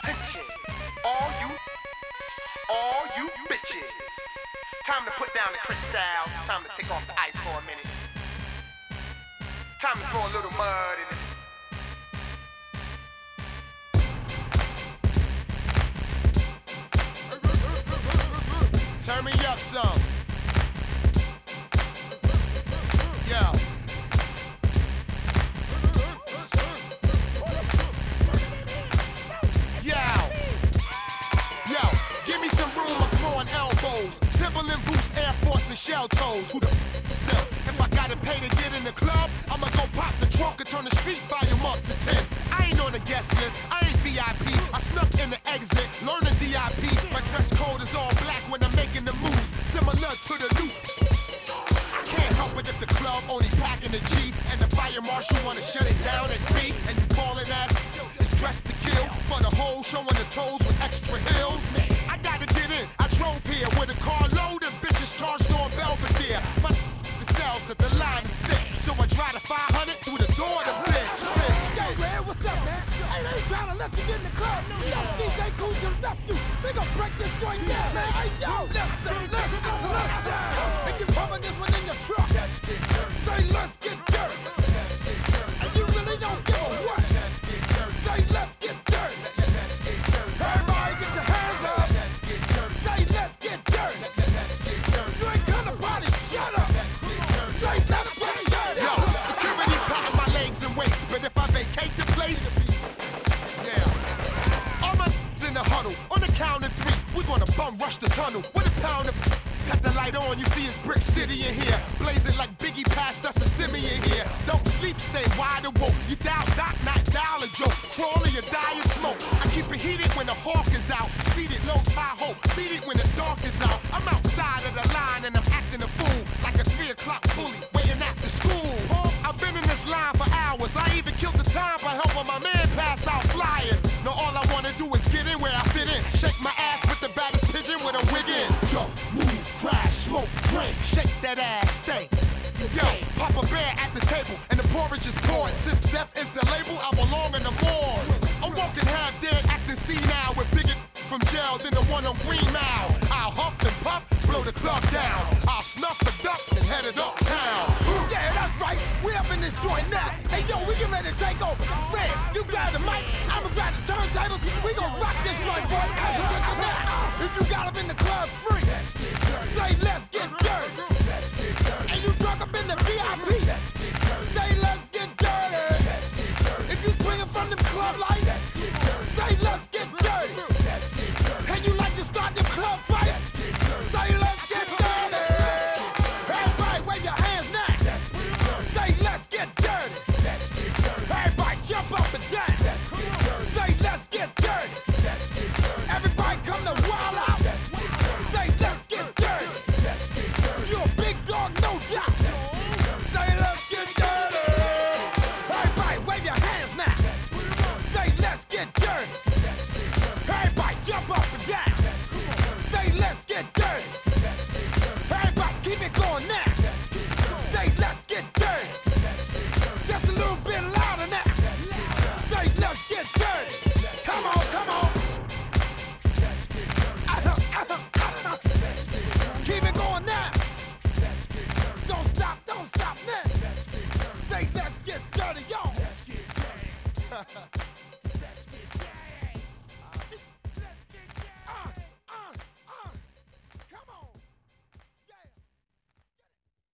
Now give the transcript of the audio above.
Attention, all you bitches. Time to put down the crystal. Time to take off the ice for a minute. Time to throw a little mud in this. Turn me up some. Yeah. Yo, give me some room, I'm throwing elbows. Timberland boots, Air Force, and shell toes. Who the still? If I gotta pay to get in the club, I'ma go pop the trunk and turn the street volume up to 10. I ain't on the guest list, I ain't VIP. I snuck in the exit, learning DIP. My dress code is all black when I'm making the moves, similar to the loop. I can't help it if the club only packing a G and the fire marshal wanna shut it down at 3. And you callin' ass is dressed to kill for the whole showing the toes with extra heels. I gotta get in, I drove here with a car load of bitches charged on Belvedere. My the cells that the line is thick, so I try to 500 through the door to bitch. Yo, man, what's up, man? Hey, they ain't trying to let you get in the club. Yo, DJ Cool to the rescue. We gon' break this joint down, man. Hey, yo, listen. If you pumping this one in your truck, let's get dirty. Say, let's get dirty. Let's get dirty. And you really don't give a what. Let's get dirty. Say, let's get dirty. Let's get dirty. Everybody get your hands up. Let's get dirty. Say, let's get dirty. Let's get dirty. If you ain't come to party, shut up. Let's get dirty. Say, let us get dirty. Yo, security patting my legs and waist, but if I vacate the place, yeah. All my in the huddle, on the count of 3, we're gonna bum rush the tunnel. With a pound of cut the light on, you see it's Brick City in here. Blazing like Biggie passed us a Simeon here. Don't sleep, stay wide awoke. You dial dot, not dial a joke. Crawl or you die in smoke. I keep it heated when the hawk is out. Seated low Tahoe, beat it when the dark is out. I'm outside of the line and I'm acting a fool, like a 3 o'clock bully waiting after school. I've been in this line for hours. I even killed the time by helping my man pass out flyers. Now all I wanna do is get in where I fit in. Shake my ass with the baddest pigeon with a wig in. Jump, move, crash, smoke, drink. Shake that ass, stink. Yo, Papa Bear at the table and the porridge is poured. Since death is the label, I belong in the morgue. I'm walking half dead, acting senile with bigger from jail than the one on Green Mile. I'll huff and puff, blow the club down. I'll snuff the duck and head it uptown. Yeah, that's right. We up in this joint now. Hey, yo, we get ready to take over. Red, you grab the mic, I'ma grab the turntables. We gon' rock this joint, boy. Hey, check it out. If you got up in the club free, say let's get dirty. And you drunk up in the VIP, say let's get dirty. If you swinging from them club lights, say let's get dirty. And you like to start them club fights, say let's get dirty. Everybody wave your hands now, say let's get dirty. Everybody jump up and down.